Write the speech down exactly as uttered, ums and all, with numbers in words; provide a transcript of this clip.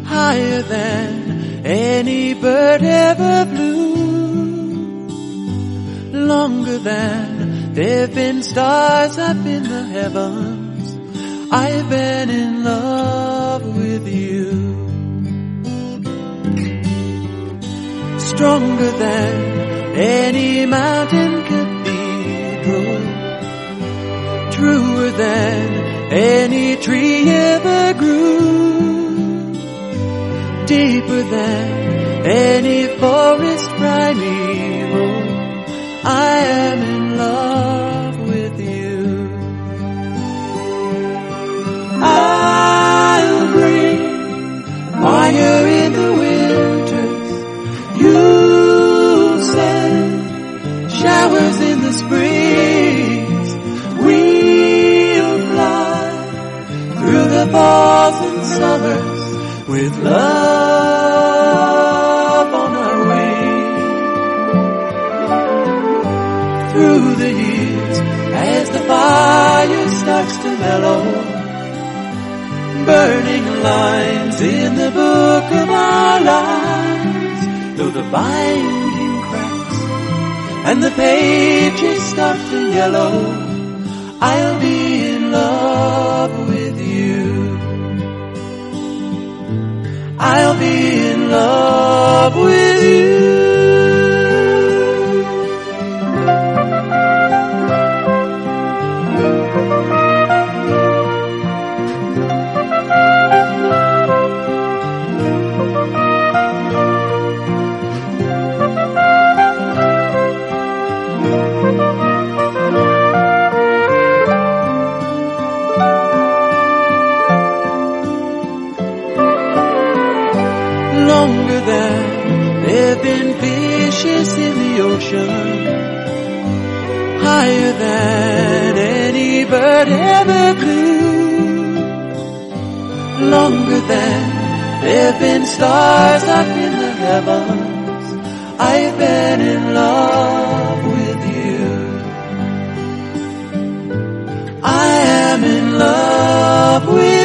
higher than any bird ever flew, longer than there've been stars up in the heavens. I've been in love with you. Stronger than any mountain cathedral, truer than any tree ever grew, deeper than any forest primeval. I am in love with you. I'll bring fire in the winters, you'll send showers in the springs. We'll fly through the falls and summers with love on our wings. Through the years, as the fire starts to mellow, burning lines in the book of our lives, though the binding cracks and the pages start to yellow, I'll be in love with you. I'll be in love with you. Longer than there've been fishes in the ocean, higher than any bird ever flew, longer than there've been stars up in the heavens. I've been in love with you. I am in love with you.